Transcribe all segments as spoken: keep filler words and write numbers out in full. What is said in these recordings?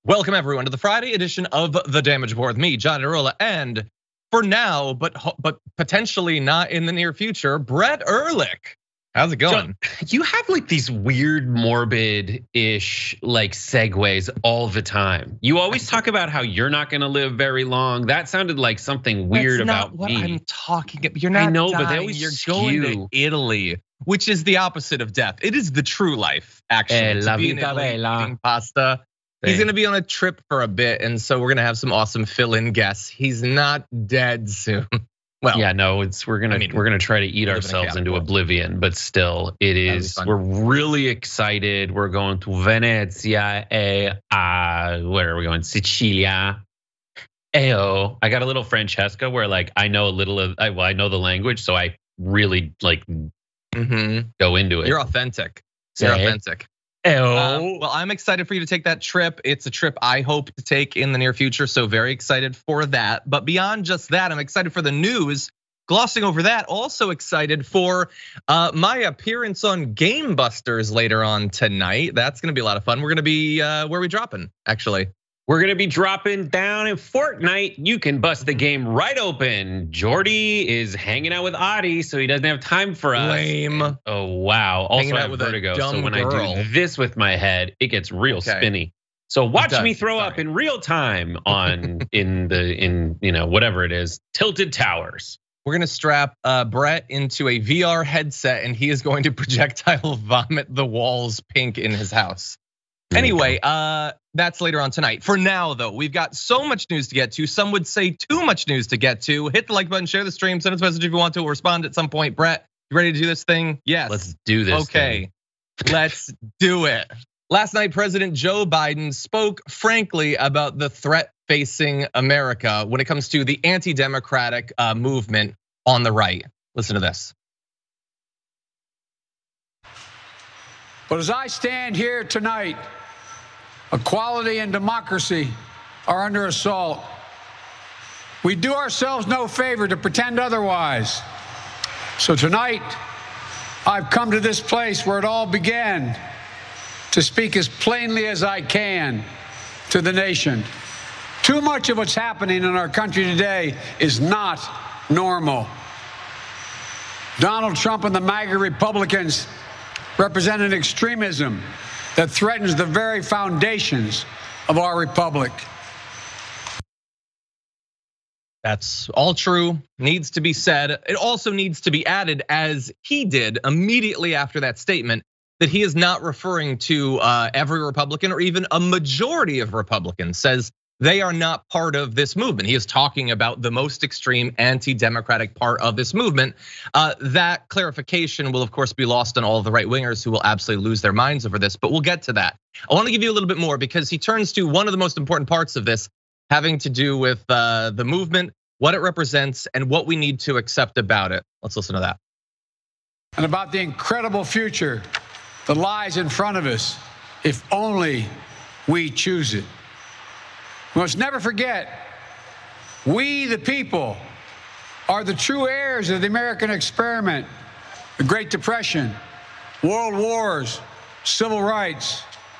Welcome everyone to the Friday edition of The Damage Board with me, John Arola, and for now, but but potentially not in the near future, Brett Ehrlich. How's it going? John, you have like these weird morbid-ish like segues all the time. You always talk about how you're not gonna live very long. That sounded like something weird That's not about what me. I'm talking about. You're not I know, dying. but they always You're skew. going to Italy, which is the opposite of death. It is the true life, actually. Eh, to la be in vita Italy bella. eating pasta. He's gonna be on a trip for a bit, and so we're gonna have some awesome fill-in guests. He's not dead soon. Well, yeah, no, it's we're gonna I mean, we're gonna try to eat we live in a ourselves chaotic into world. oblivion, but still, it That'll be is. fun. We're really excited. We're going to Venezia, eh, uh, where are we going? Sicilia. Ayo. I got a little Francesca where like I know a little of I, well, I know the language, so I really like Mhm. go into it. You're authentic. You're Say it. authentic. Ayo. Um, well, I'm excited for you to take that trip. It's a trip I hope to take in the near future, so very excited for that. But beyond just that, I'm excited for the news. Glossing over that, also excited for uh, my appearance on Game Busters later on tonight. That's gonna be a lot of fun. We're gonna be, uh, where are we dropping, actually? We're gonna be dropping down in Fortnite. You can bust the game right open. Jordy is hanging out with Adi, so he doesn't have time for us. Lame. And- oh wow! Also, Hanging I out have with a vertigo, so dumb when I girl. do this with my head, it gets real Okay. spinny. So watch does, me throw up sorry. in real time on in the in you know whatever it is, Tilted Towers. We're gonna strap uh, Brett into a V R headset, and he is going to projectile vomit the walls pink in his house. Anyway, uh, that's later on tonight. For now, though, we've got so much news to get to. Some would say too much news to get to. Hit the like button, share the stream, send us a message if you want to. We'll respond at some point. Brett, you ready to do this thing? Yes. Let's do this. Okay, let's do it. Last night, President Joe Biden spoke frankly about the threat facing America when it comes to the anti-democratic movement on the right. Listen to this. But as I stand here tonight, equality and democracy are under assault. We do ourselves no favor to pretend otherwise. So tonight, I've come to this place where it all began to speak as plainly as I can to the nation. Too much of what's happening in our country today is not normal. Donald Trump and the MAGA Republicans represent an extremism that threatens the very foundations of our republic. That's all true, needs to be said. It also needs to be added, as he did immediately after that statement, that he is not referring to every Republican or even a majority of Republicans, says they are not part of this movement. He is talking about the most extreme anti-democratic part of this movement. That clarification will of course be lost on all of the right wingers who will absolutely lose their minds over this, but we'll get to that. I wanna give you a little bit more because he turns to one of the most important parts of this, having to do with the movement, what it represents, and what we need to accept about it. Let's listen to that. And about the incredible future that lies in front of us if only we choose it. We must never forget, we the people are the true heirs of the American experiment, the Great Depression, world wars, civil rights.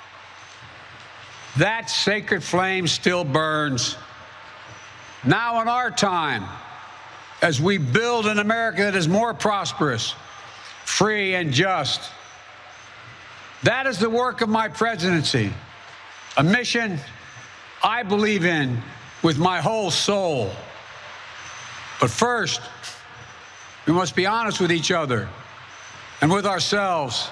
That sacred flame still burns. Now in our time, as we build an America that is more prosperous, free and just. That is the work of my presidency, a mission I believe in with my whole soul. But first, we must be honest with each other and with ourselves.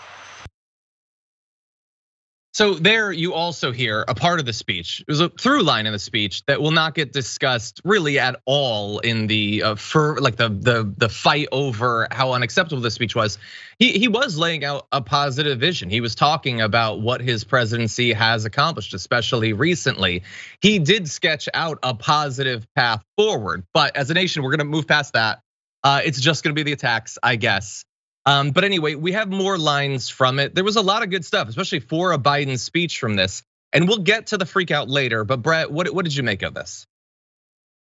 So there you also hear a part of the speech. There's a through line in the speech that will not get discussed really at all in the for like the the the fight over how unacceptable this speech was. He he was laying out a positive vision. He was talking about what his presidency has accomplished, especially recently. He did sketch out a positive path forward, but as a nation, we're gonna move past that. It's just gonna be the attacks, I guess. Um, but anyway, we have more lines from it. There was a lot of good stuff, especially for a Biden speech from this. And we'll get to the freak out later. But Brett, what, what did you make of this?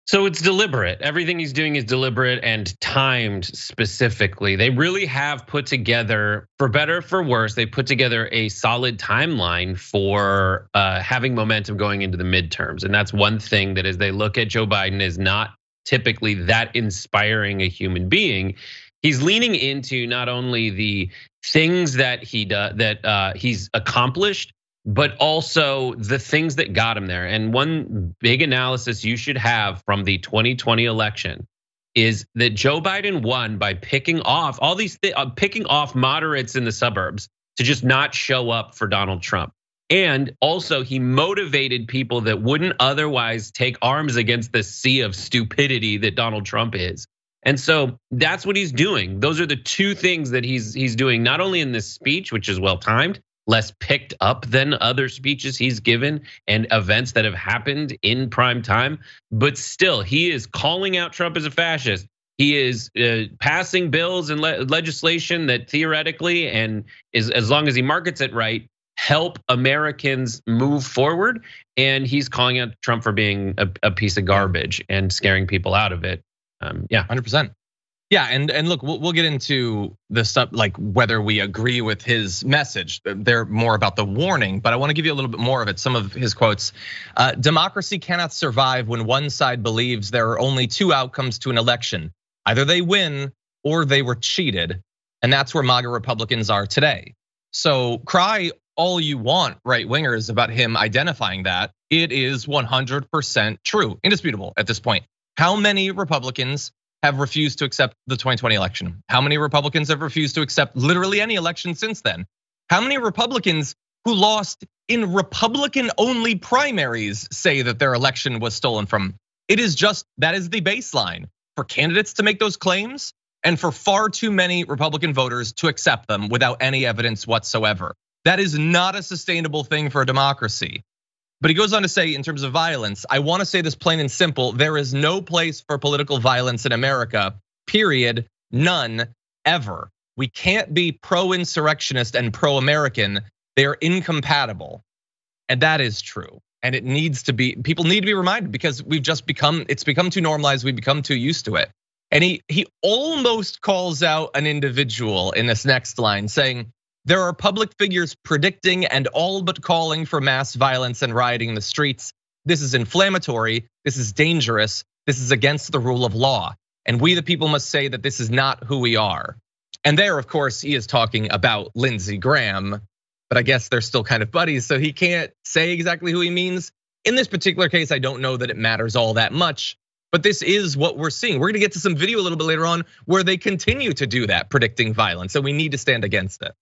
So it's deliberate. Everything he's doing is deliberate and timed specifically. They really have put together, for better or for worse, they put together a solid timeline for uh, having momentum going into the midterms. And that's one thing that as they look at Joe Biden is not typically that inspiring a human being. He's leaning into not only the things that he does, that uh, he's accomplished, but also the things that got him there. And one big analysis you should have from the twenty twenty election is that Joe Biden won by picking off all these, th- picking off moderates in the suburbs to just not show up for Donald Trump. And also he motivated people that wouldn't otherwise take arms against the sea of stupidity that Donald Trump is. And so that's what he's doing. Those are the two things that he's he's doing, not only in this speech, which is well timed, less picked up than other speeches he's given and events that have happened in prime time. But still, he is calling out Trump as a fascist. He is uh, passing bills and le- legislation that theoretically, and is as long as he markets it right, help Americans move forward. And he's calling out Trump for being a, a piece of garbage and scaring people out of it. Um, yeah, one hundred percent. Yeah, and and look, we'll, we'll get into the stuff like whether we agree with his message. They're more about the warning, but I want to give you a little bit more of it. Some of his quotes: uh, "Democracy cannot survive when one side believes there are only two outcomes to an election: either they win or they were cheated." And that's where MAGA Republicans are today. So cry all you want, right wingers, about him identifying that. It is one hundred percent true, indisputable at this point. How many Republicans have refused to accept the twenty twenty election? How many Republicans have refused to accept literally any election since then? How many Republicans who lost in Republican-only primaries say that their election was stolen from? It is just, that is the baseline for candidates to make those claims and for far too many Republican voters to accept them without any evidence whatsoever. That is not a sustainable thing for a democracy. But he goes on to say, in terms of violence, I want to say this plain and simple: there is no place for political violence in America, period, none, ever. We can't be pro-insurrectionist and pro-American. They are incompatible. And that is true. And it needs to be, people need to be reminded, because we've just become, it's become too normalized, we've become too used to it. And he he almost calls out an individual in this next line, saying, "There are public figures predicting and all but calling for mass violence and rioting in the streets. This is inflammatory, this is dangerous, this is against the rule of law. And we the people must say that this is not who we are." And there, of course, he is talking about Lindsey Graham, but I guess they're still kind of buddies, so he can't say exactly who he means. In this particular case, I don't know that it matters all that much, but this is what we're seeing. We're gonna get to some video a little bit later on where they continue to do that, predicting violence, and we need to stand against it.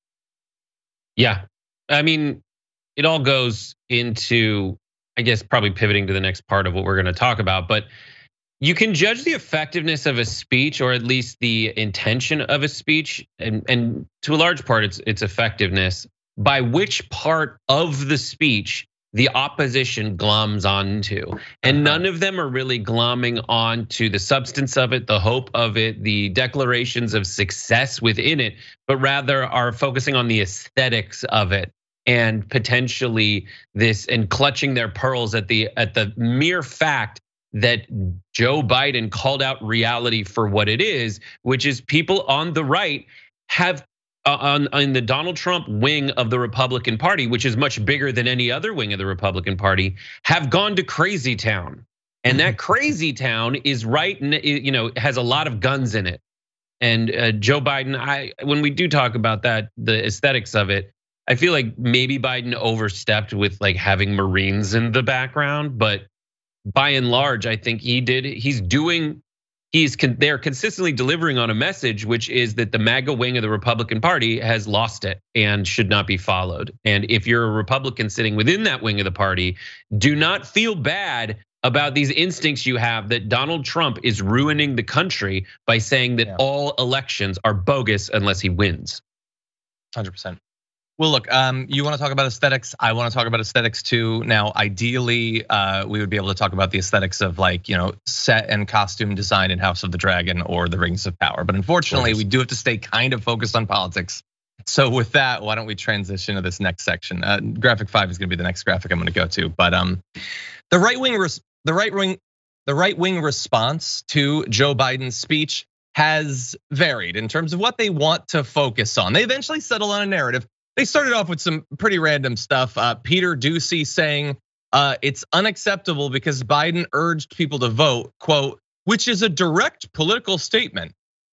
Yeah, I mean, it all goes into, I guess, probably pivoting to the next part of what we're gonna talk about, but you can judge the effectiveness of a speech, or at least the intention of a speech, and, and to a large part, it's its effectiveness, by which part of the speech the opposition gloms onto. And none of them are really glomming onto the substance of it, the hope of it, the declarations of success within it, but rather are focusing on the aesthetics of it, and potentially this, and clutching their pearls at the at the mere fact that Joe Biden called out reality for what it is, which is people on the right have on, on the Donald Trump wing of the Republican Party, which is much bigger than any other wing of the Republican Party, have gone to crazy town. And that crazy town is right, you know, has a lot of guns in it. And uh, Joe Biden, I when we do talk about that, the aesthetics of it, I feel like maybe Biden overstepped with like having Marines in the background, but by and large, I think he did. He's doing, he's they're consistently delivering on a message, which is that the MAGA wing of the Republican Party has lost it and should not be followed. And if you're a Republican sitting within that wing of the party, do not feel bad about these instincts you have that Donald Trump is ruining the country by saying that yeah. all elections are bogus unless he wins. one hundred percent. Well, look, um, you want to talk about aesthetics. I want to talk about aesthetics too. Now, ideally, uh, we would be able to talk about the aesthetics of like, you know, set and costume design in House of the Dragon or The Rings of Power. But unfortunately, we do have to stay kind of focused on politics. So with that, why don't we transition to this next section? Uh, graphic five is going to be the next graphic I'm going to go to. But um, the right wing, the right wing, the right-wing response to Joe Biden's speech has varied in terms of what they want to focus on. They eventually settle on a narrative. They started off with some pretty random stuff. Uh, Peter Doocy saying uh, it's unacceptable because Biden urged people to vote, quote, which is a direct political statement.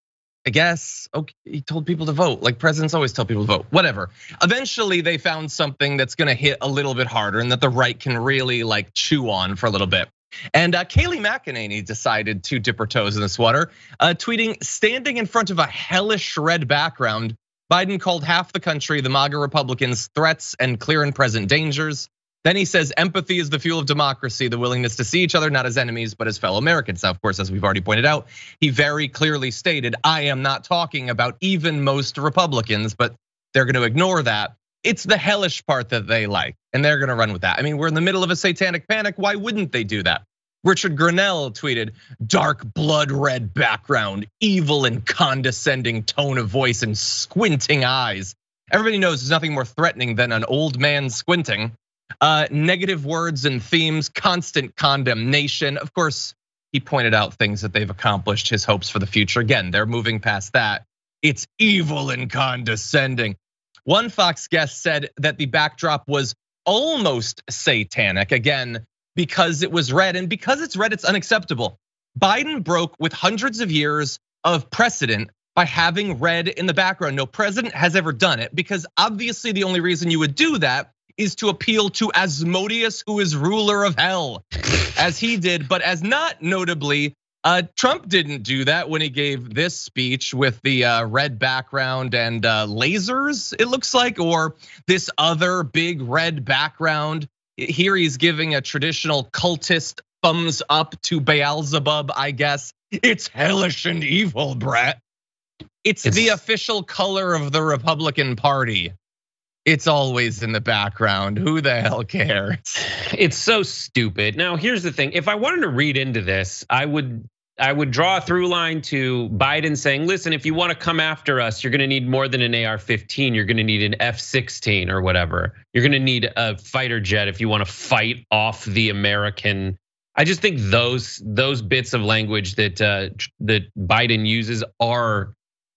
I guess, okay, he told people to vote, like presidents always tell people to vote, whatever. Eventually they found something that's gonna hit a little bit harder and that the right can really like chew on for a little bit. And uh, Kayleigh McEnany decided to dip her toes in this water, uh, tweeting, standing in front of a hellish red background, Biden called half the country, the MAGA Republicans, threats and clear and present dangers. Then he says, empathy is the fuel of democracy, the willingness to see each other not as enemies, but as fellow Americans. Now, of course, as we've already pointed out, he very clearly stated, I am not talking about even most Republicans, but they're gonna ignore that. It's the hellish part that they like, and they're gonna run with that. I mean, we're in the middle of a satanic panic, why wouldn't they do that? Richard Grenell tweeted, dark blood red background, evil and condescending tone of voice and squinting eyes. Everybody knows there's nothing more threatening than an old man squinting. Uh, negative words and themes, constant condemnation. Of course, he pointed out things that they've accomplished, his hopes for the future. Again, they're moving past that. It's evil and condescending. One Fox guest said that the backdrop was almost satanic, again, because it was red, and because it's red, it's unacceptable. Biden broke with hundreds of years of precedent by having red in the background. No president has ever done it, because obviously the only reason you would do that is to appeal to Asmodeus, who is ruler of hell, as he did, but as not notably, uh, Trump didn't do that when he gave this speech with the uh, red background and uh, lasers, it looks like, or this other big red background. Here he's giving a traditional cultist thumbs up to Beelzebub, I guess. It's hellish and evil, Brett. It's, it's the official color of the Republican Party. It's always in the background. Who the hell cares? It's so stupid. Now, here's the thing. If I wanted to read into this, I would I would draw a through line to Biden saying, listen, if you want to come after us, you're gonna need more than an A R fifteen. You're gonna need an F sixteen or whatever. You're gonna need a fighter jet if you want to fight off the American. I just think those those bits of language that uh, that Biden uses are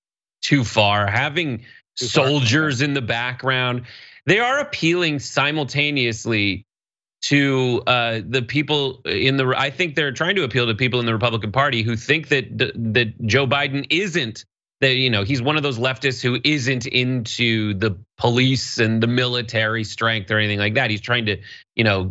too far. Having soldiers in the background, they are appealing simultaneously to uh, the people in the. I think they're trying to appeal to people in the Republican Party who think that that Joe Biden isn't that, you know, he's one of those leftists who isn't into the police and the military strength or anything like that. He's trying to, you know,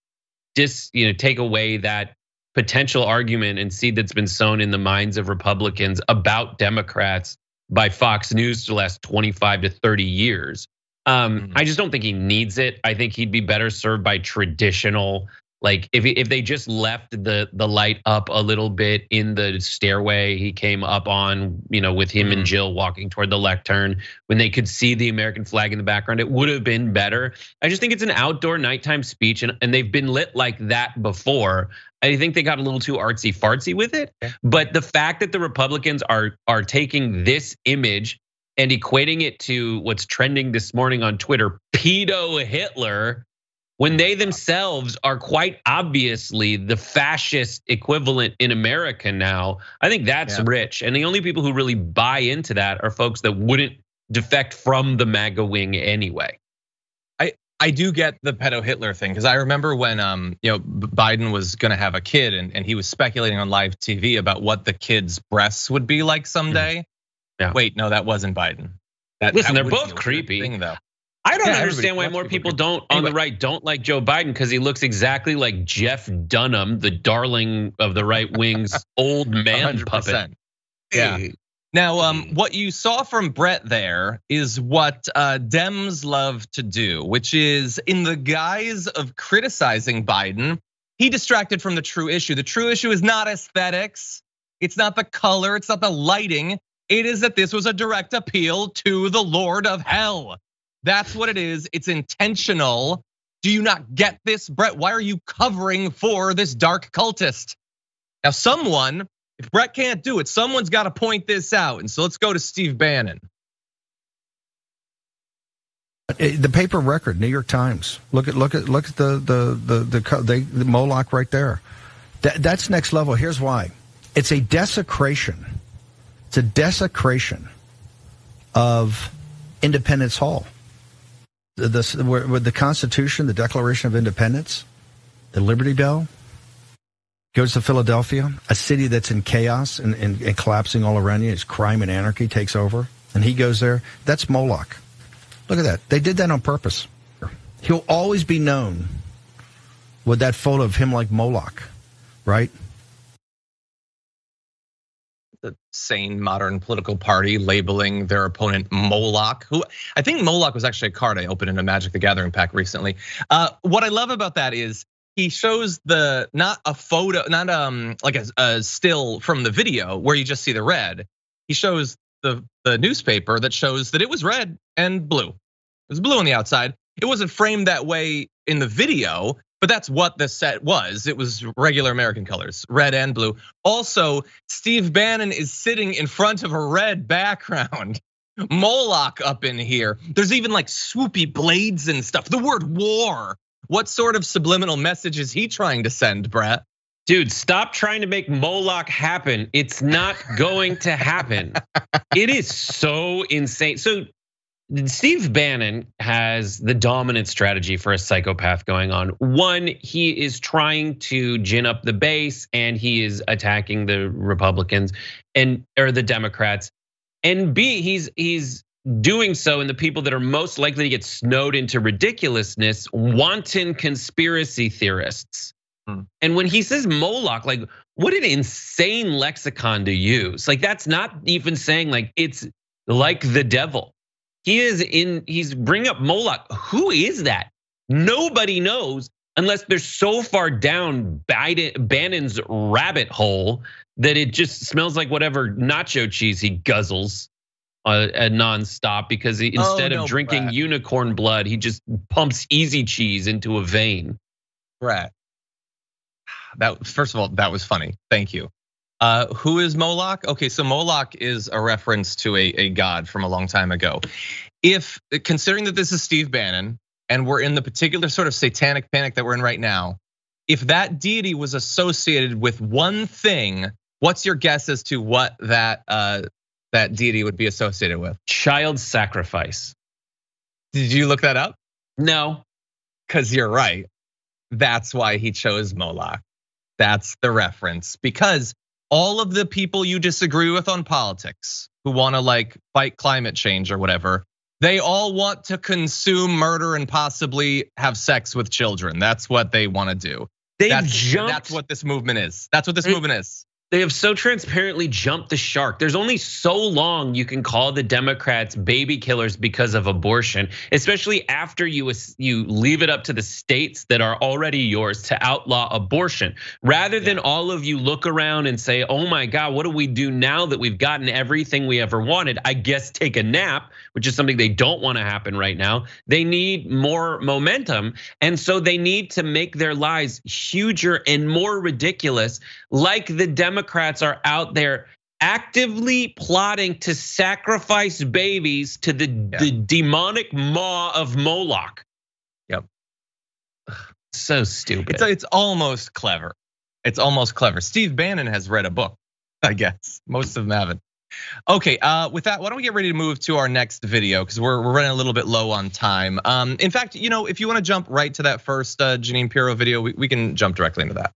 dis you know take away that potential argument and seed that's been sown in the minds of Republicans about Democrats by Fox News for the last twenty-five to thirty years. Um, mm-hmm. I just don't think he needs it. I think he'd be better served by traditional, like if if they just left the the light up a little bit in the stairway he came up on, you know, with him mm-hmm. and Jill walking toward the lectern, when they could see the American flag in the background, it would have been better. I just think it's an outdoor nighttime speech, and, and they've been lit like that before. I think they got a little too artsy fartsy with it. But the fact that the Republicans are are taking this image and equating it to what's trending this morning on Twitter, pedo Hitler, when they themselves are quite obviously the fascist equivalent in America now, I think that's yeah. rich. And the only people who really buy into that are folks that wouldn't defect from the MAGA wing anyway. I do get the pedo Hitler thing, because I remember when um, you know, Biden was gonna have a kid and, and he was speculating on live T V about what the kid's breasts would be like someday. Yeah. Wait, no, that wasn't Biden. That, Listen, that they're both creepy. Thing, though. I don't yeah, understand why more people, people don't anyway. on the right don't like Joe Biden, because he looks exactly like Jeff Dunham, the darling of the right wing's old man one hundred percent. Puppet. Yeah. Hey. Now, um, what you saw from Brett there is what uh, Dems love to do, which is in the guise of criticizing Biden, he distracted from the true issue. The true issue is not aesthetics. It's not the color. It's not the lighting. It is that this was a direct appeal to the Lord of Hell. That's what it is. It's intentional. Do you not get this, Brett? Why are you covering for this dark cultist? Now, someone, if Brett can't do it, someone's got to point this out. And so let's go to Steve Bannon. The paper record, New York Times. Look at look at look at the the the the, the, the Moloch right there. That, that's next level. Here's why. It's a desecration. It's a desecration of Independence Hall. The, the, where, where the Constitution, the Declaration of Independence, the Liberty Bell, goes to Philadelphia, a city that's in chaos and, and, and collapsing all around you. It's crime and anarchy takes over. And he goes there. That's Moloch. Look at that. They did that on purpose. He'll always be known with that photo of him like Moloch, right? The sane modern political party labeling their opponent Moloch, who I think Moloch was actually a card I opened in a Magic the Gathering pack recently. Uh, what I love about that is he shows the, not a photo, not um like a, a still from the video where you just see the red. He shows the, the newspaper that shows that it was red and blue. It was blue on the outside. It wasn't framed that way in the video, but that's what the set was. It was regular American colors, red and blue. Also, Steve Bannon is sitting in front of a red background. Moloch up in here. There's even like swoopy blades and stuff. The word war. What sort of subliminal message is he trying to send, Brett? Dude, stop trying to make Moloch happen. It's not going to happen. It is so insane. So Steve Bannon has the dominant strategy for a psychopath going on. One, he is trying to gin up the base and he is attacking the Republicans and or the Democrats. And B, he's he's doing so in the people that are most likely to get snowed into ridiculousness, wanton conspiracy theorists. Hmm. And when he says Moloch, like what an insane lexicon to use. Like that's not even saying like it's like the devil. He is in, he's bring up Moloch. Who is that? Nobody knows unless they're so far down Biden, Bannon's rabbit hole that it just smells like whatever nacho cheese he guzzles uh, nonstop because he, instead oh, no, of drinking Brad. unicorn blood, he just pumps easy cheese into a vein. Brett, that first of all, that was funny. Thank you. Uh, who is Moloch? Okay, so Moloch is a reference to a, a god from a long time ago. If, considering that this is Steve Bannon, and we're in the particular sort of satanic panic that we're in right now, if that deity was associated with one thing, what's your guess as to what that uh, that deity would be associated with? Child sacrifice. Did you look that up? No. Because you're right. That's why he chose Moloch. That's the reference. Because all of the people you disagree with on politics who want to like fight climate change or whatever, they all want to consume, murder, and possibly have sex with children. That's what they want to do. They've that's, jumped. That's what this movement is. That's what this they, movement is. They have so transparently jumped the shark. There's only so long you can call the Democrats baby killers because of abortion, especially after you you leave it up to the states that are already yours to outlaw abortion. Rather than yeah. all of you look around and say, oh my God, what do we do now that we've gotten everything we ever wanted? I guess take a nap, which is something they don't want to happen right now. They need more momentum. And so they need to make their lies huger and more ridiculous, like the Democrats Democrats are out there actively plotting to sacrifice babies to the, yeah. the demonic maw of Moloch. Yep. So stupid. It's, it's almost clever. It's almost clever. Steve Bannon has read a book, I guess. Most of them haven't. Okay, uh, with that, why don't we get ready to move to our next video because we're, we're running a little bit low on time. Um, in fact, you know, if you want to jump right to that first uh, Jeanine Pirro video, we, we can jump directly into that.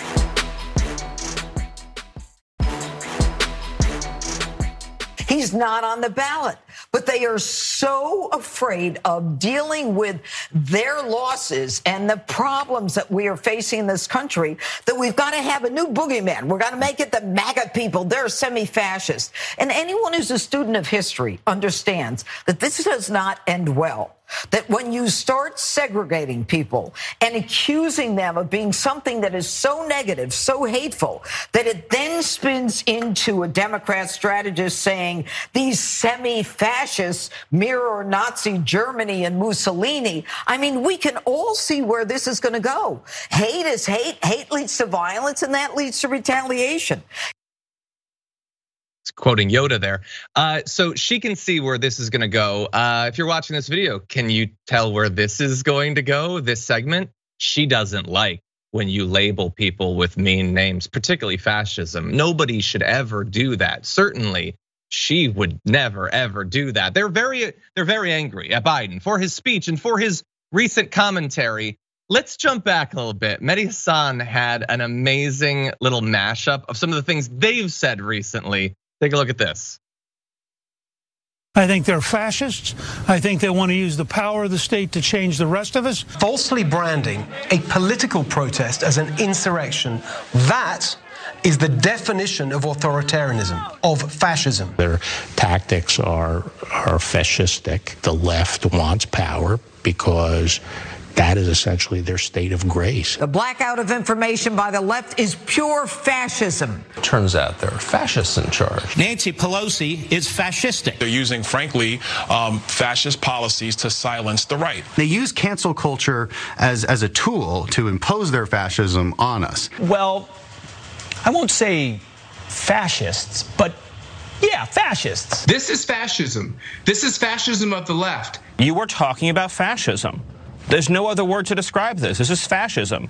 He's not on the ballot, but they are so afraid of dealing with their losses and the problems that we are facing in this country that we've got to have a new boogeyman. We're going to make it the MAGA people. They're semi-fascist. And anyone who's a student of history understands that this does not end well. That when you start segregating people and accusing them of being something that is so negative, so hateful, that it then spins into a Democrat strategist saying these semi-fascists mirror Nazi Germany and Mussolini. I mean, we can all see where this is going to go. Hate is hate, hate leads to violence, and that leads to retaliation. Quoting Yoda there. Uh, so she can see where this is gonna go. Uh, if you're watching this video, can you tell where this is going to go, this segment? She doesn't like when you label people with mean names, particularly fascism. Nobody should ever do that. Certainly, she would never ever do that. They're very, they're very angry at Biden for his speech and for his recent commentary. Let's jump back a little bit. Mehdi Hasan had an amazing little mashup of some of the things they've said recently. Take a look at this. I think they're fascists. I think they want to use the power of the state to change the rest of us. Falsely branding a political protest as an insurrection, that is the definition of authoritarianism, of fascism. Their tactics are, are fascistic. The left wants power because that is essentially their state of grace. The blackout of information by the left is pure fascism. Turns out there are fascists in charge. Nancy Pelosi is fascistic. They're using, frankly, um, fascist policies to silence the right. They use cancel culture as, as a tool to impose their fascism on us. Well, I won't say fascists, but yeah, fascists. This is fascism. This is fascism of the left. You were talking about fascism. There's no other word to describe this. This is fascism.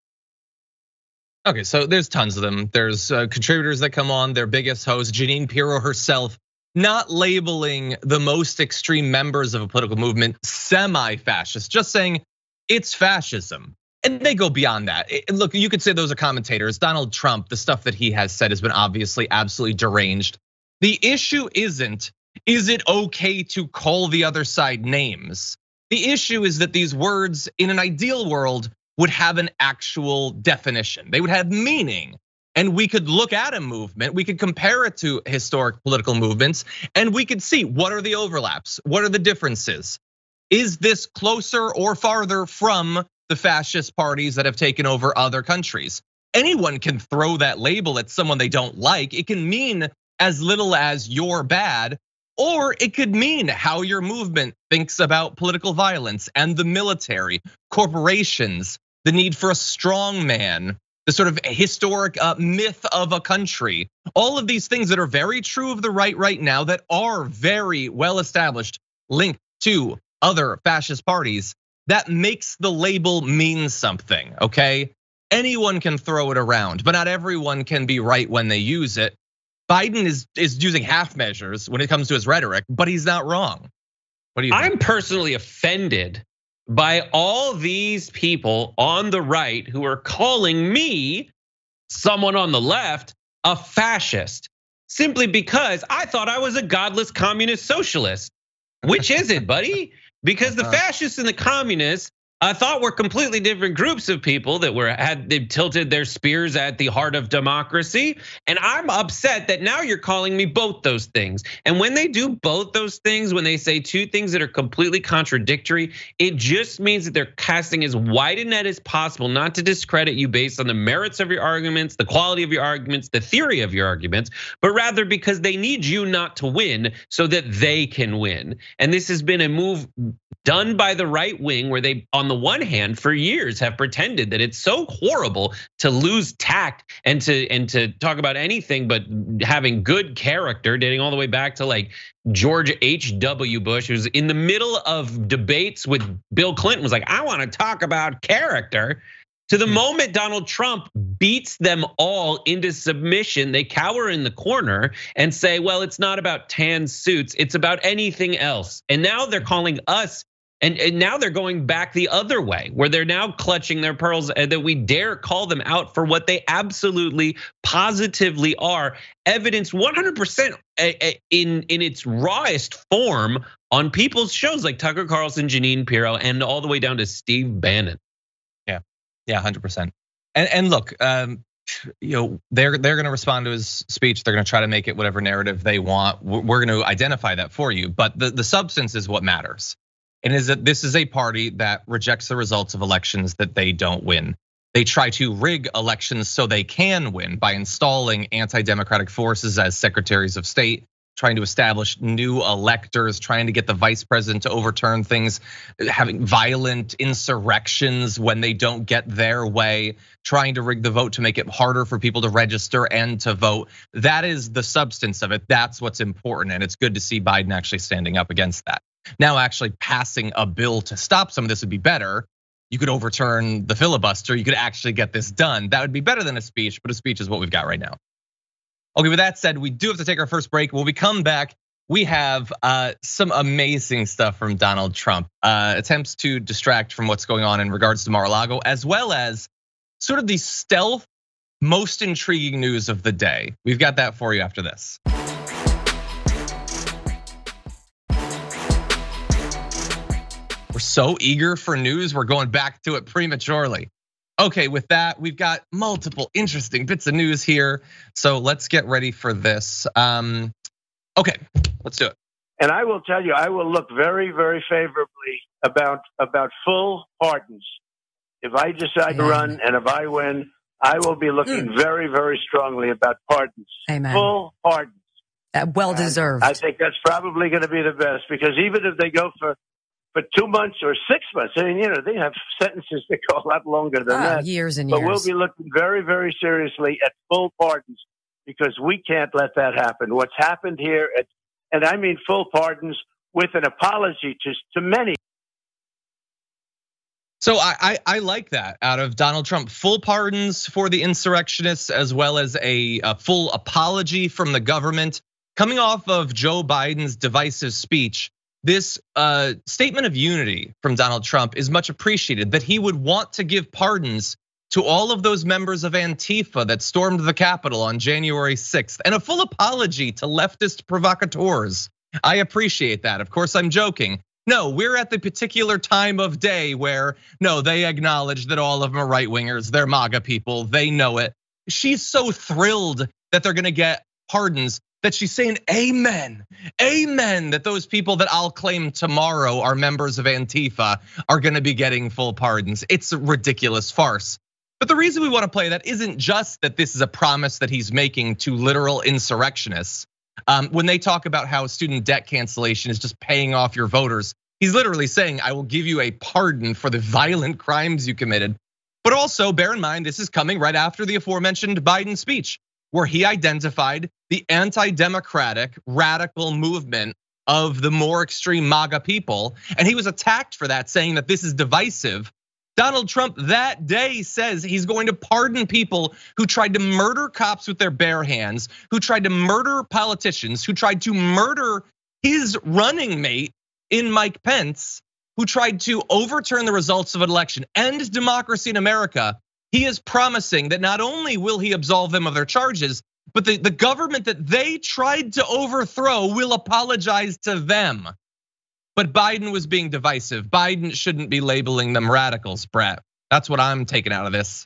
Okay, so there's tons of them. There's uh, contributors that come on, their biggest host, Jeanine Pirro herself, not labeling the most extreme members of a political movement semi-fascist, just saying it's fascism. And they go beyond that. It, look, you could say those are commentators. Donald Trump, the stuff that he has said has been obviously absolutely deranged. The issue isn't, is it okay to call the other side names? The issue is that these words in an ideal world would have an actual definition. They would have meaning. And we could look at a movement, we could compare it to historic political movements, and we could see what are the overlaps, what are the differences? Is this closer or farther from the fascist parties that have taken over other countries? Anyone can throw that label at someone they don't like. It can mean as little as you're bad, or it could mean how your movement thinks about political violence and the military, corporations, the need for a strong man, the sort of historic myth of a country. All of these things that are very true of the right right now, that are very well established, linked to other fascist parties, that makes the label mean something, okay? Anyone can throw it around, but not everyone can be right when they use it. Biden is is using half measures when it comes to his rhetoric, but he's not wrong. What do you think? I'm personally offended by all these people on the right who are calling me, someone on the left, a fascist, simply because I thought I was a godless communist socialist. Which is it, buddy? Because the fascists and the communists, I thought were completely different groups of people that were had they tilted their spears at the heart of democracy. And I'm upset that now you're calling me both those things. And when they do both those things, when they say two things that are completely contradictory, it just means that they're casting as wide a net as possible, not to discredit you based on the merits of your arguments, the quality of your arguments, the theory of your arguments, but rather because they need you not to win so that they can win. And this has been a move done by the right wing where they, on the one hand, for years have pretended that it's so horrible to lose tact and to and to talk about anything but having good character, dating all the way back to like George H W Bush, who's in the middle of debates with Bill Clinton, was like, I want to talk about character. To the moment Donald Trump beats them all into submission, they cower in the corner and say, well, it's not about tan suits, it's about anything else. And now they're calling us, and, and now they're going back the other way, where they're now clutching their pearls, and that we dare call them out for what they absolutely, positively are. Evidence one hundred percent in, in its rawest form on people's shows like Tucker Carlson, Jeanine Pirro, and all the way down to Steve Bannon. Yeah, one hundred percent. And and look, um, you know, they're they're going to respond to his speech. They're going to try to make it whatever narrative they want. We're going to identify that for you. But the, the substance is what matters. And is that this is a party that rejects the results of elections that they don't win. They try to rig elections so they can win by installing anti-democratic forces as secretaries of state, trying to establish new electors, trying to get the vice president to overturn things, having violent insurrections when they don't get their way, trying to rig the vote to make it harder for people to register and to vote. That is the substance of it. That's what's important. And it's good to see Biden actually standing up against that. Now, actually passing a bill to stop some of this would be better. you could overturn the filibuster. You could actually get this done. That would be better than a speech, but a speech is what we've got right now. Okay, with that said, we do have to take our first break. When we come back, we have uh, some amazing stuff from Donald Trump. Uh, attempts to distract from what's going on in regards to Mar-a-Lago, as well as sort of the stealth, most intriguing news of the day. We've got that for you after this. We're so eager for news, we're going back to it prematurely. Okay, with that, we've got multiple interesting bits of news here. So let's get ready for this. Um, okay, let's do it. And I will tell you, I will look very, very favorably about about full pardons. If I decide to run and if I win, I will be looking mm. very, very strongly about pardons. Amen. Full pardons. Uh, well deserved. And I think that's probably going to be the best, because even if they go for for two months or six months, I mean, you know, they have sentences that go a lot longer than oh, that. Years and but years. But we'll be looking very, very seriously at full pardons, because we can't let that happen. What's happened here, at, and I mean full pardons with an apology to to many. So I, I I like that out of Donald Trump. Full pardons for the insurrectionists, as well as a, a full apology from the government. Coming off of Joe Biden's divisive speech, this uh, statement of unity from Donald Trump is much appreciated, that he would want to give pardons to all of those members of Antifa that stormed the Capitol on January sixth, and a full apology to leftist provocateurs. I appreciate that. Of course, I'm joking. No, we're at the particular time of day where, no, they acknowledge that all of them are right wingers, they're MAGA people, they know it. She's so thrilled that they're gonna get pardons that she's saying amen, amen, that those people that I'll claim tomorrow are members of Antifa are gonna be getting full pardons. It's a ridiculous farce. But the reason we wanna play that isn't just that this is a promise that he's making to literal insurrectionists. Um, when they talk about how student debt cancellation is just paying off your voters, he's literally saying, I will give you a pardon for the violent crimes you committed. But also bear in mind, this is coming right after the aforementioned Biden speech, where he identified the anti-democratic radical movement of the more extreme MAGA people. And he was attacked for that, saying that this is divisive. Donald Trump that day says he's going to pardon people who tried to murder cops with their bare hands, who tried to murder politicians, who tried to murder his running mate in Mike Pence, who tried to overturn the results of an election, end democracy in America. He is promising that not only will he absolve them of their charges, but the, the government that they tried to overthrow will apologize to them. But Biden was being divisive. Biden shouldn't be labeling them radicals, Brett. That's what I'm taking out of this.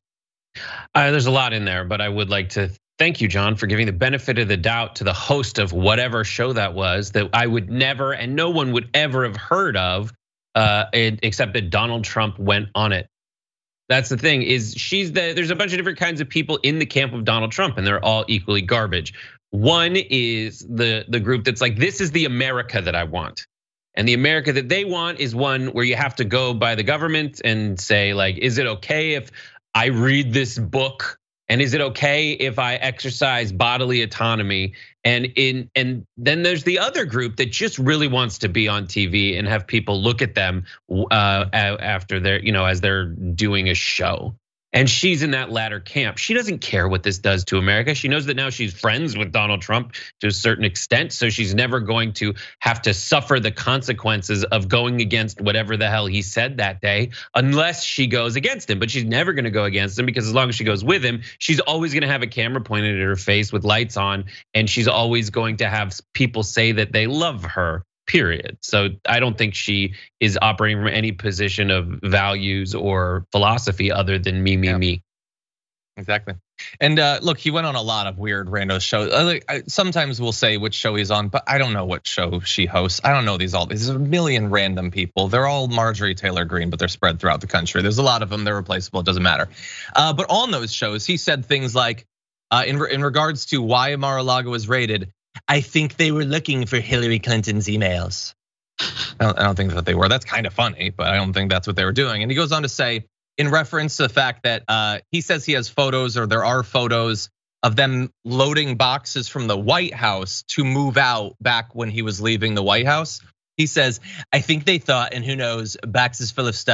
Uh, there's a lot in there, but I would like to thank you, John, for giving the benefit of the doubt to the host of whatever show that was that I would never, and no one would ever have heard of, uh, except that Donald Trump went on it. That's the thing, is she's the, there's a bunch of different kinds of people in the camp of Donald Trump, and they're all equally garbage. One is the, the group that's like, this is the America that I want. And the America that they want is one where you have to go by the government and say, like, is it okay if I read this book? And is it okay if I exercise bodily autonomy? And in and then there's the other group that just really wants to be on T V and have people look at them uh, after they're, you know, as they're doing a show. And she's in that latter camp. She doesn't care what this does to America. She knows that now she's friends with Donald Trump to a certain extent, so she's never going to have to suffer the consequences of going against whatever the hell he said that day, unless she goes against him. But she's never gonna go against him, because as long as she goes with him, she's always gonna have a camera pointed at her face with lights on, and she's always going to have people say that they love her. Period. So I don't think she is operating from any position of values or philosophy other than me, me, yeah. me. Exactly. And look, he went on a lot of weird rando shows. Sometimes we'll say which show he's on, but I don't know what show she hosts. I don't know these all. There's a million random people. They're all Marjorie Taylor Greene, but they're spread throughout the country. There's a lot of them. They're replaceable. It doesn't matter. But on those shows, he said things like, in in regards to why Mar-a-Lago was raided, I think they were looking for Hillary Clinton's emails. I don't, I don't think that they were. That's kind of funny, but I don't think that's what they were doing. And he goes on to say, in reference to the fact that uh, he says he has photos, or there are photos of them loading boxes from the White House to move out back when he was leaving the White House. He says, I think they thought, and who knows, boxes full of stuff,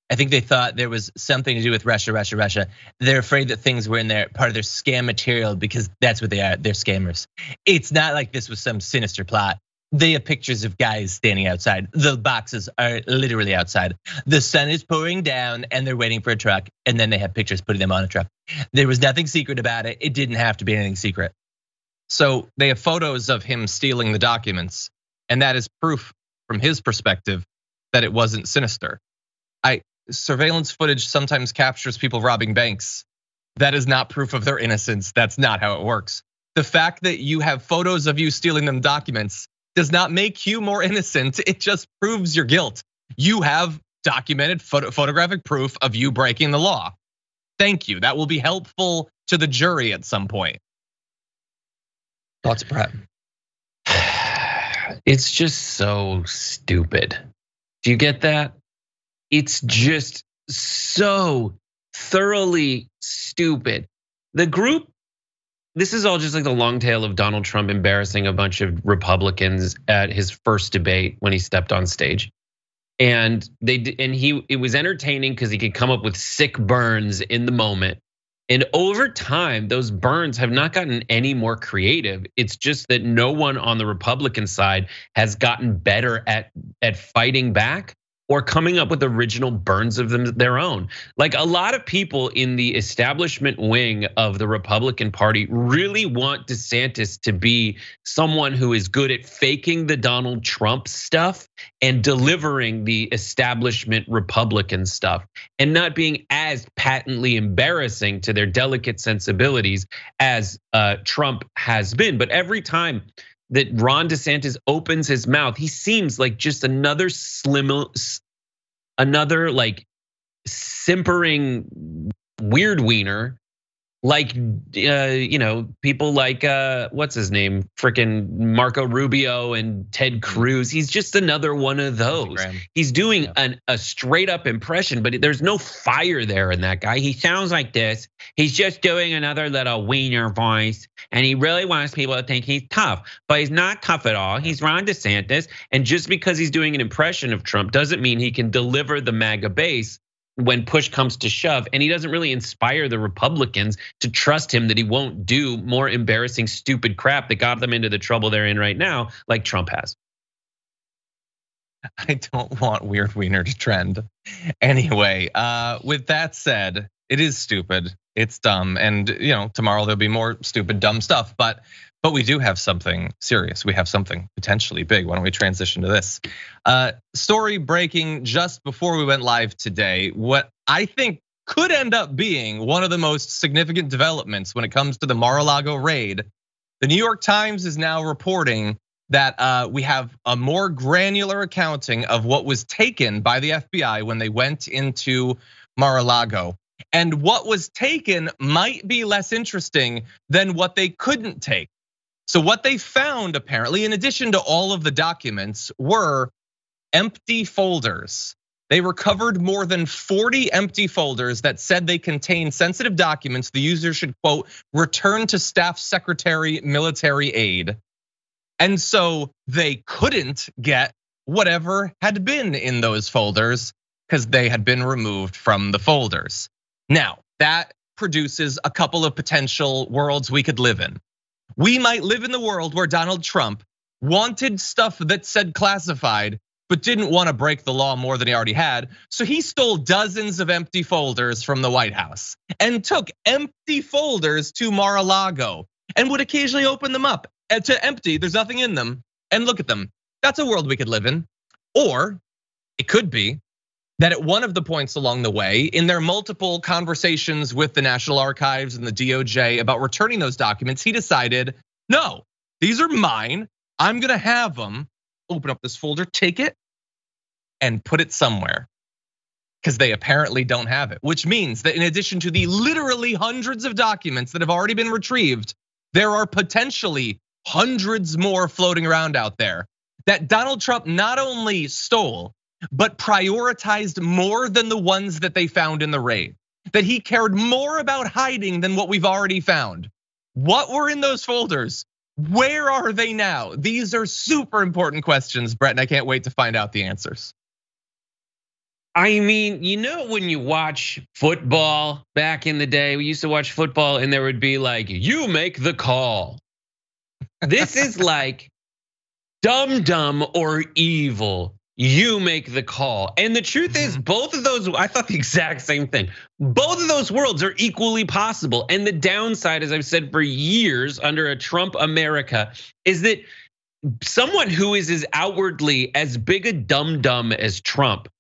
I think they thought there was something to do with Russia, Russia, Russia. They're afraid that things were in there, part of their scam material, because that's what they are, they're scammers. It's not like this was some sinister plot. They have pictures of guys standing outside. The boxes are literally outside. The sun is pouring down and they're waiting for a truck, and then they have pictures putting them on a truck. There was nothing secret about it. It didn't have to be anything secret. So they have photos of him stealing the documents, and that is proof from his perspective that it wasn't sinister. I surveillance footage sometimes captures people robbing banks. That is not proof of their innocence. That's not how it works. The fact that you have photos of you stealing them documents does not make you more innocent. It just proves your guilt. You have documented photo, photographic proof of you breaking the law. Thank you. That will be helpful to the jury at some point. Thoughts, Brett? It's just so stupid. Do you get that? It's just so thoroughly stupid. The group, this is all just like the long tail of Donald Trump embarrassing a bunch of Republicans at his first debate when he stepped on stage. And they and he it was entertaining because he could come up with sick burns in the moment. And over time, those burns have not gotten any more creative. It's just that no one on the Republican side has gotten better at, at fighting back or coming up with original burns of them their own. Like a lot of people in the establishment wing of the Republican Party really want DeSantis to be someone who is good at faking the Donald Trump stuff and delivering the establishment Republican stuff, and not being as patently embarrassing to their delicate sensibilities as Trump has been. But every time that Ron DeSantis opens his mouth, he seems like just another slim, another like simpering weird wiener, like uh, you know, people like uh, what's his name, freaking Marco Rubio and Ted Cruz. He's just another one of those. He's doing yeah. an, a straight up impression, but there's no fire there in that guy. He sounds like this. He's just doing another little wiener voice, and he really wants people to think he's tough, but he's not tough at all. He's Ron DeSantis, and just because he's doing an impression of Trump doesn't mean he can deliver the MAGA base when push comes to shove. And he doesn't really inspire the Republicans to trust him that he won't do more embarrassing, stupid crap that got them into the trouble they're in right now, like Trump has. I don't want weird wiener to trend. Anyway, uh, with that said, it is stupid. It's dumb, and you know, tomorrow there'll be more stupid, dumb stuff. But but we do have something serious. We have something potentially big. Why don't we transition to this? Uh, story breaking just before we went live today. What I think could end up being one of the most significant developments when it comes to the Mar-a-Lago raid. The New York Times is now reporting that uh, we have a more granular accounting of what was taken by the F B I when they went into Mar-a-Lago. And what was taken might be less interesting than what they couldn't take. So what they found, apparently, in addition to all of the documents, were empty folders. They recovered more than forty empty folders that said they contained sensitive documents the user should, quote, return to staff secretary military aid. And so they couldn't get whatever had been in those folders because they had been removed from the folders. Now, that produces a couple of potential worlds we could live in. We might live in the world where Donald Trump wanted stuff that said classified, but didn't want to break the law more than he already had. So he stole dozens of empty folders from the White House and took empty folders to Mar-a-Lago and would occasionally open them up to empty, there's nothing in them, and look at them. That's a world we could live in. Or it could be that at one of the points along the way, in their multiple conversations with the National Archives and the D O J about returning those documents, he decided, no, these are mine. I'm gonna have them. Open up this folder, take it, and put it somewhere. Because they apparently don't have it, which means that in addition to the literally hundreds of documents that have already been retrieved, there are potentially hundreds more floating around out there that Donald Trump not only stole, but prioritized more than the ones that they found in the raid. That he cared more about hiding than what we've already found. What were in those folders? Where are they now? These are super important questions, Brett, and I can't wait to find out the answers. I mean, you know, when you watch football back in the day, we used to watch football and there would be like, you make the call. This is like dumb, dumb or evil. You make the call. And the truth is, both of those, I thought the exact same thing. Both of those worlds are equally possible. And the downside, as I've said for years under a Trump America, is that someone who is as outwardly as big a dum-dum as Trump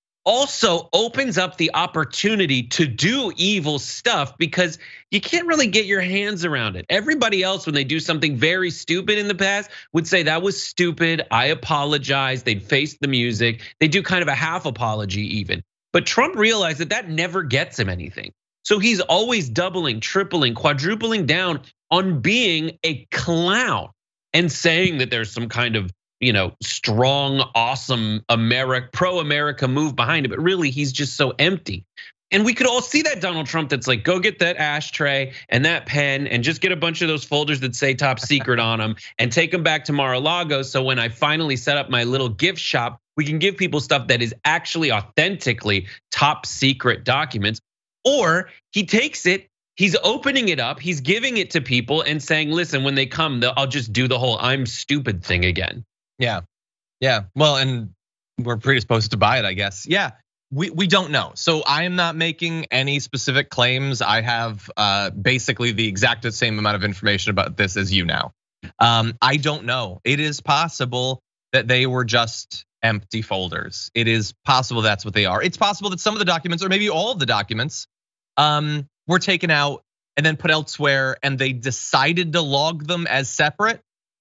also opens up the opportunity to do evil stuff because you can't really get your hands around it. Everybody else, when they do something very stupid in the past, would say that was stupid, I apologize, they'd face the music, they do kind of a half apology even. But Trump realized that that never gets him anything. So he's always doubling, tripling, quadrupling down on being a clown and saying that there's some kind of, you know, strong, awesome America, pro-America move behind it, but really he's just so empty. And we could all see that Donald Trump that's like, go get that ashtray and that pen and just get a bunch of those folders that say top secret on them and take them back to Mar-a-Lago. So when I finally set up my little gift shop, we can give people stuff that is actually authentically top secret documents. Or he takes it, he's opening it up, he's giving it to people and saying, listen, when they come, I'll just do the whole I'm stupid thing again. Yeah, yeah. Well, and we're predisposed to buy it, I guess. Yeah, we we don't know. So I am not making any specific claims. I have basically the exact same amount of information about this as you now. Um, I don't know. It is possible that they were just empty folders. It is possible that's what they are. It's possible that some of the documents, or maybe all of the documents, um, were taken out and then put elsewhere, and they decided to log them as separate.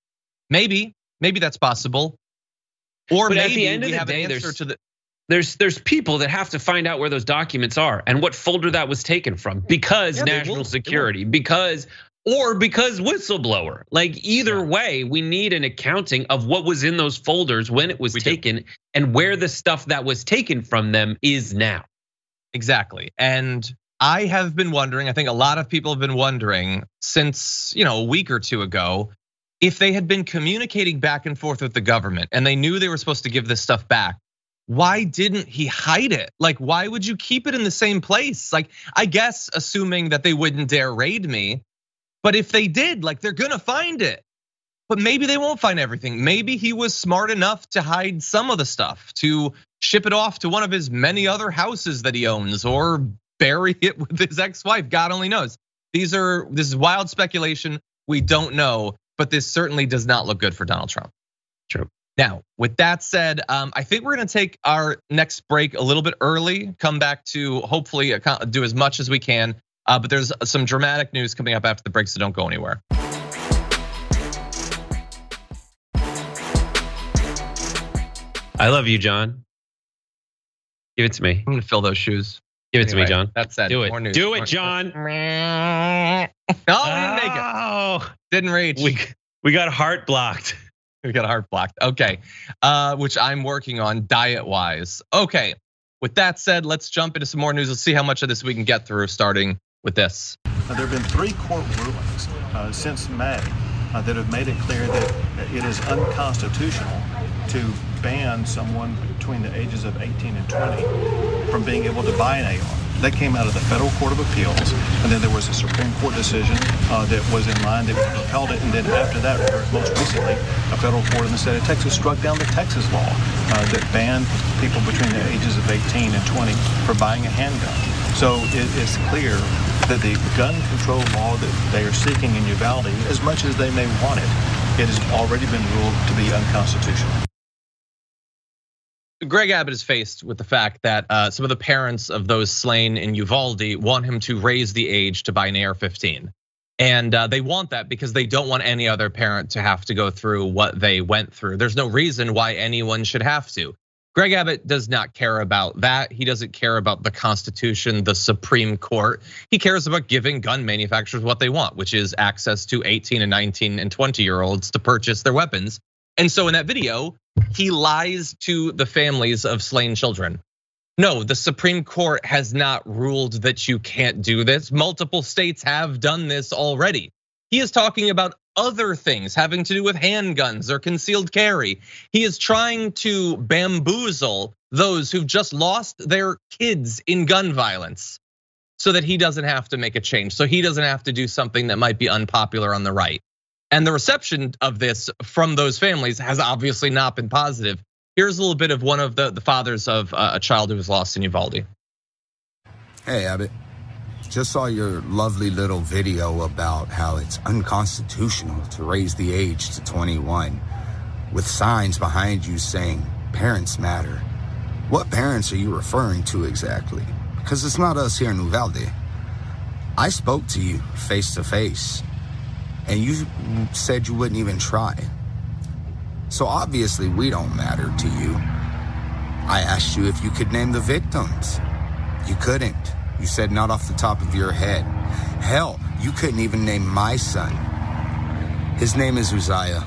Maybe. Maybe that's possible. Or but maybe at the end we of the have day, an answer there's, to the there's there's people that have to find out where those documents are and what folder that was taken from because yeah, national will, security, because or because whistleblower. Like either yeah. way, we need an accounting of what was in those folders when it was we taken do. and where the stuff that was taken from them is now. Exactly. And I have been wondering, I think a lot of people have been wondering since, you know, a week or two ago, if they had been communicating back and forth with the government and they knew they were supposed to give this stuff back, why didn't he hide it? Like, why would you keep it in the same place? Like, I guess assuming that they wouldn't dare raid me, but if they did, like they're gonna find it. But maybe they won't find everything. Maybe he was smart enough to hide some of the stuff, to ship it off to one of his many other houses that he owns or bury it with his ex-wife, God only knows. These are, this is wild speculation, we don't know. But this certainly does not look good for Donald Trump. True. Now, with that said, I think we're gonna take our next break a little bit early, come back to hopefully do as much as we can. But there's some dramatic news coming up after the break, so don't go anywhere. I love you, John. Give it to me. I'm gonna fill those shoes. Give it anyway, to me, John. That's that. Do it. More news. Do it, John. No, we didn't make it. Oh, didn't reach. We we got heart blocked. We got heart blocked. Okay, uh, which I'm working on diet wise. Okay, with that said, let's jump into some more news. Let's see how much of this we can get through. Starting with this. Now, there have been three court rulings uh, since May uh, that have made it clear that it is unconstitutional to ban someone between the ages of eighteen and twenty from being able to buy an A R. That came out of the Federal Court of Appeals, and then there was a Supreme Court decision uh, that was in line that upheld it, and then after that, most recently, a federal court in the state of Texas struck down the Texas law uh, that banned people between the ages of eighteen and twenty for buying a handgun. So it, it's clear that the gun control law that they are seeking in Uvalde, as much as they may want it, it has already been ruled to be unconstitutional. Greg Abbott is faced with the fact that some of the parents of those slain in Uvalde want him to raise the age to buy an A R fifteen. And they want that because they don't want any other parent to have to go through what they went through. There's no reason why anyone should have to. Greg Abbott does not care about that. He doesn't care about the Constitution, the Supreme Court. He cares about giving gun manufacturers what they want, which is access to eighteen and nineteen and twenty year olds to purchase their weapons. And so in that video, he lies to the families of slain children. No, the Supreme Court has not ruled that you can't do this. Multiple states have done this already. He is talking about other things having to do with handguns or concealed carry. He is trying to bamboozle those who've just lost their kids in gun violence so that he doesn't have to make a change, so he doesn't have to do something that might be unpopular on the right. And the reception of this from those families has obviously not been positive. Here's a little bit of one of the, the fathers of a child who was lost in Uvalde. Hey, Abbott. Just saw your lovely little video about how it's unconstitutional to raise the age to twenty-one, with signs behind you saying, parents matter. What parents are you referring to exactly? Because it's not us here in Uvalde. I spoke to you face to face, and you said you wouldn't even try. So obviously we don't matter to you. I asked you if you could name the victims. You couldn't. You said not off the top of your head. Hell, you couldn't even name my son. His name is Uzziah.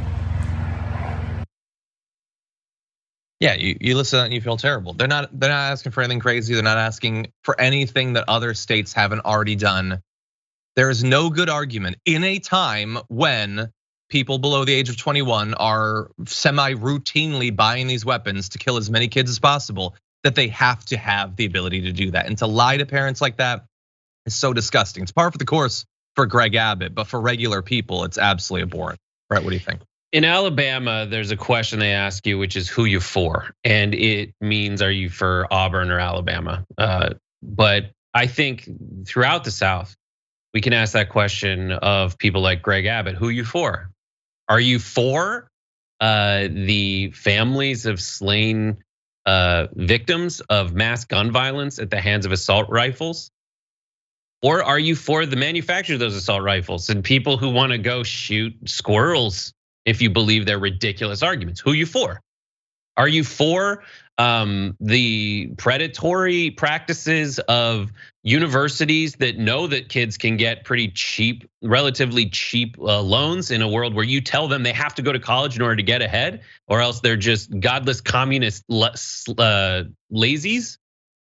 Yeah, you, you listen and you feel terrible. They're not they're not asking for anything crazy. They're not asking for anything that other states haven't already done. There is no good argument in a time when people below the age of twenty-one are semi-routinely buying these weapons to kill as many kids as possible, that they have to have the ability to do that. And to lie to parents like that is so disgusting. It's par for the course for Greg Abbott, but for regular people, it's absolutely abhorrent. Brett, what do you think? In Alabama, there's a question they ask you, which is who you for, and it means are you for Auburn or Alabama? Uh, but I think throughout the South, we can ask that question of people like Greg Abbott: who you for? Are you for uh, the families of slain uh, victims of mass gun violence at the hands of assault rifles? Or are you for the manufacture of those assault rifles and people who want to go shoot squirrels? If you believe their ridiculous arguments, who you for? Are you for um, the predatory practices of universities that know that kids can get pretty cheap, relatively cheap uh, loans in a world where you tell them they have to go to college in order to get ahead, or else they're just godless communist uh, lazies?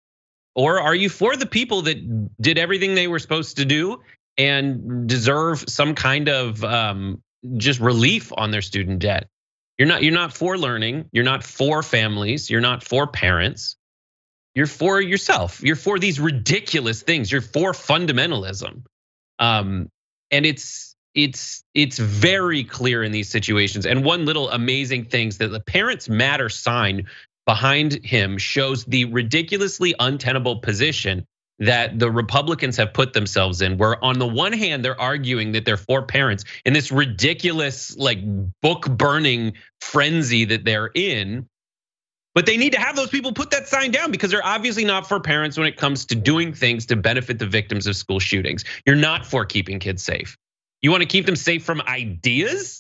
Or are you for the people that did everything they were supposed to do and deserve some kind of um, just relief on their student debt? You're not you're not for learning, you're not for families, you're not for parents. You're for yourself. You're for these ridiculous things. You're for fundamentalism. Um, and it's it's it's very clear in these situations. And one little amazing thing is that the Parents Matter sign behind him shows the ridiculously untenable position that the Republicans have put themselves in, where on the one hand, they're arguing that they're for parents in this ridiculous like book burning frenzy that they're in. But they need to have those people put that sign down because they're obviously not for parents when it comes to doing things to benefit the victims of school shootings. You're not for keeping kids safe. You want to keep them safe from ideas?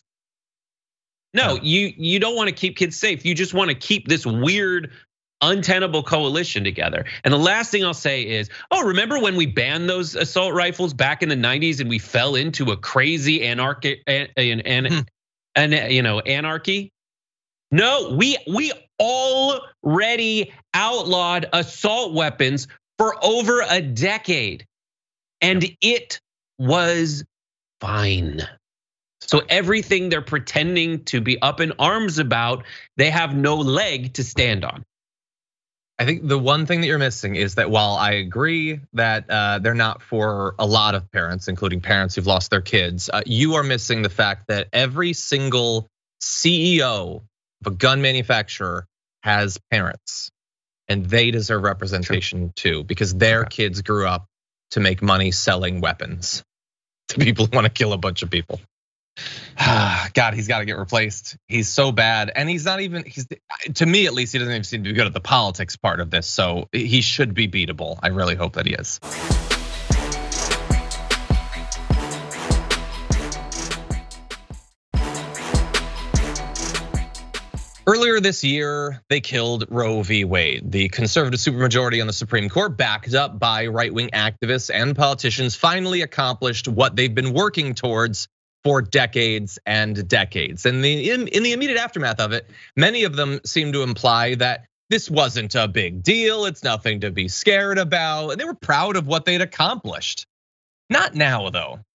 No, you, you don't want to keep kids safe. You just want to keep this weird, untenable coalition together. And the last thing I'll say is, oh, remember when we banned those assault rifles back in the nineties and we fell into a crazy anarchy and, and, and you know, anarchy? No, we we already outlawed assault weapons for over a decade, and it was fine. So everything they're pretending to be up in arms about, they have no leg to stand on. I think the one thing that you're missing is that while I agree that they're not for a lot of parents, including parents who've lost their kids, you are missing the fact that every single C E O of a gun manufacturer has parents, and they deserve representation too, because their kids grew up to make money selling weapons to people who want to kill a bunch of people. God, he's got to get replaced. He's so bad, and he's not even. He's to me at least, he doesn't even seem to be good at the politics part of this. So he should be beatable. I really hope that he is. Earlier this year, they killed Roe v. Wade. The conservative supermajority on the Supreme Court, backed up by right-wing activists and politicians, finally accomplished what they've been working towards for decades and decades. And the, in, in the immediate aftermath of it, many of them seem to imply that this wasn't a big deal, it's nothing to be scared about. They were proud of what they'd accomplished. Not now, though.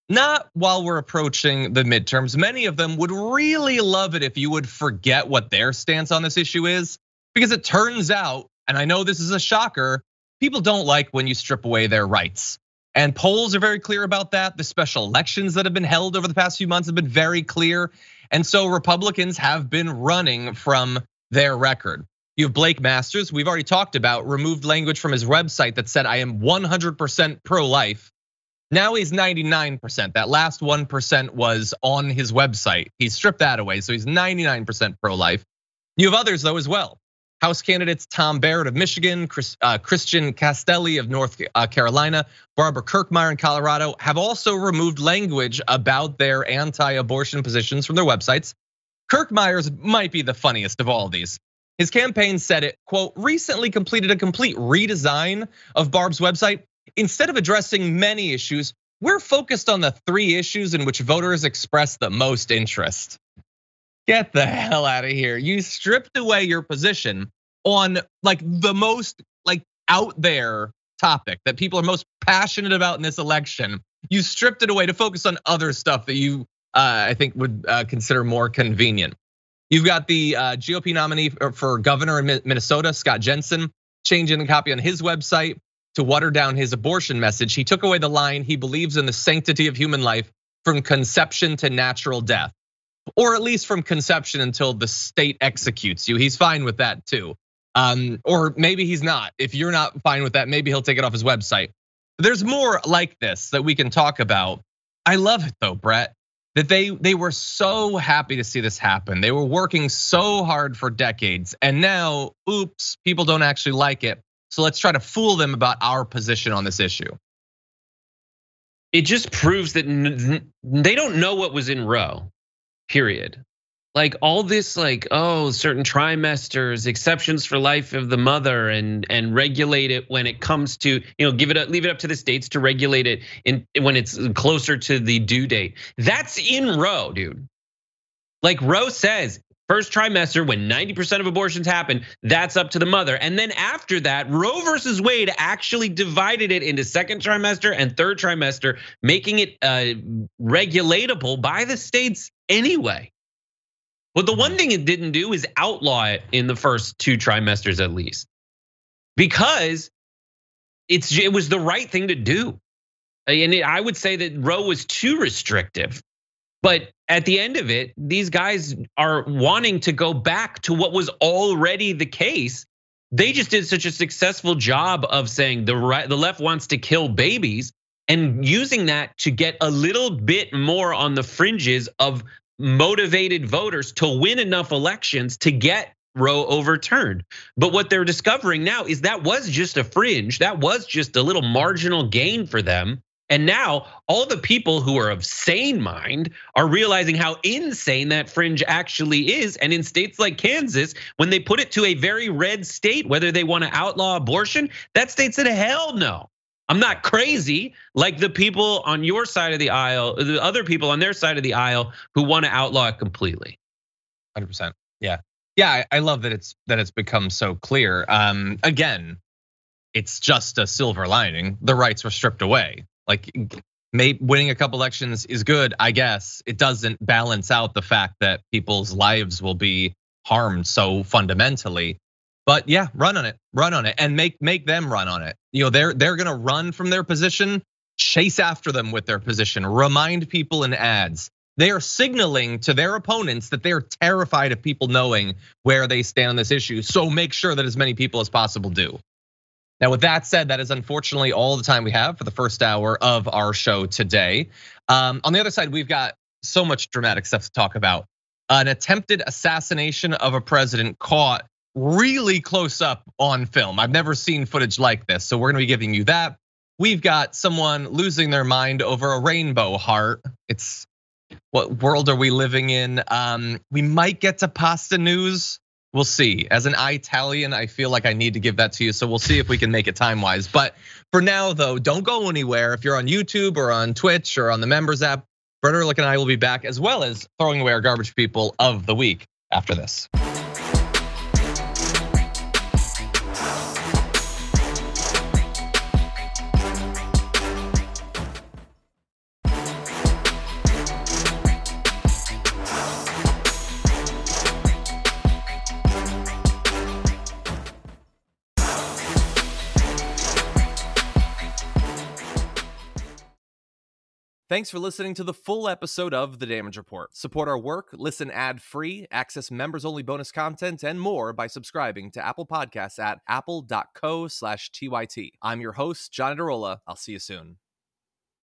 not while we're approaching the midterms. Many of them would really love it if you would forget what their stance on this issue is, because it turns out, and I know this is a shocker, people don't like when you strip away their rights. And polls are very clear about that. The special elections that have been held over the past few months have been very clear. And so Republicans have been running from their record. You have Blake Masters, we've already talked about, removed language from his website that said, I am one hundred percent pro-life. Now he's ninety-nine percent. That last one percent was on his website. He stripped that away, so he's ninety-nine percent pro-life. You have others though as well. House candidates Tom Barrett of Michigan, Chris, uh, Christian Castelli of North Carolina, Barbara Kirkmeyer in Colorado have also removed language about their anti-abortion positions from their websites. Kirkmeyer's might be the funniest of all of these. His campaign said it, quote, recently completed a complete redesign of Barb's website. Instead of addressing many issues, we're focused on the three issues in which voters express the most interest. Get the hell out of here. You stripped away your position on like the most like out there topic that people are most passionate about in this election. You stripped it away to focus on other stuff that you, uh, I think, would uh, consider more convenient. You've got the uh, G O P nominee for governor in Minnesota, Scott Jensen, changing the copy on his website to water down his abortion message. He took away the line, he believes in the sanctity of human life from conception to natural death. Or at least from conception until the state executes you. He's fine with that too. Um, or maybe he's not. If you're not fine with that, maybe he'll take it off his website. There's more like this that we can talk about. I love it though, Brett, that they they were so happy to see this happen. They were working so hard for decades, and now, oops, people don't actually like it. So let's try to fool them about our position on this issue. It just proves that they don't know what was in Roe. Period. Like all this, like, oh, certain trimesters, exceptions for life of the mother, and and regulate it when it comes to, you know, give it up, leave it up to the states to regulate it in when it's closer to the due date. That's in Roe, dude. Like Roe says, first trimester, when ninety percent of abortions happen, that's up to the mother. And then after that, Roe versus Wade actually divided it into second trimester and third trimester, making it regulatable by the states anyway. But the one thing it didn't do is outlaw it in the first two trimesters at least, because it's it was the right thing to do. And I would say that Roe was too restrictive. But at the end of it, these guys are wanting to go back to what was already the case. They just did such a successful job of saying the right, the left wants to kill babies, and using that to get a little bit more on the fringes of motivated voters to win enough elections to get Roe overturned. But what they're discovering now is that was just a fringe. That was just a little marginal gain for them. And now all the people who are of sane mind are realizing how insane that fringe actually is. And in states like Kansas, when they put it to a very red state, whether they want to outlaw abortion, that state said, hell no. I'm not crazy like the people on your side of the aisle, the other people on their side of the aisle who want to outlaw it completely. one hundred percent. Yeah. Yeah, I love that it's that it's become so clear. Um, again, it's just a silver lining. The rights were stripped away. Like maybe winning a couple elections is good, I guess. It doesn't balance out the fact that people's lives will be harmed so fundamentally. But yeah, run on it, run on it, and make make them run on it. You know, they're they're gonna run from their position, chase after them with their position, remind people in ads. They are signaling to their opponents that they're terrified of people knowing where they stand on this issue. So make sure that as many people as possible do. Now, with that said, that is unfortunately all the time we have for the first hour of our show today. Um, on the other side, we've got so much dramatic stuff to talk about. An attempted assassination of a president caught really close up on film. I've never seen footage like this, so we're gonna be giving you that. We've got someone losing their mind over a rainbow heart. It's, what world are we living in? Um, we might get to pasta news. We'll see. As an Italian, I feel like I need to give that to you, so we'll see if we can make it time-wise. But for now, though, don't go anywhere. If you're on YouTube or on Twitch or on the members app, Brett Ehrlich and I will be back, as well as throwing away our garbage people of the week after this. Thanks for listening to the full episode of The Damage Report. Support our work, listen ad-free, access members-only bonus content, and more by subscribing to Apple Podcasts at apple.co slash TYT. I'm your host, John Adarola. I'll see you soon.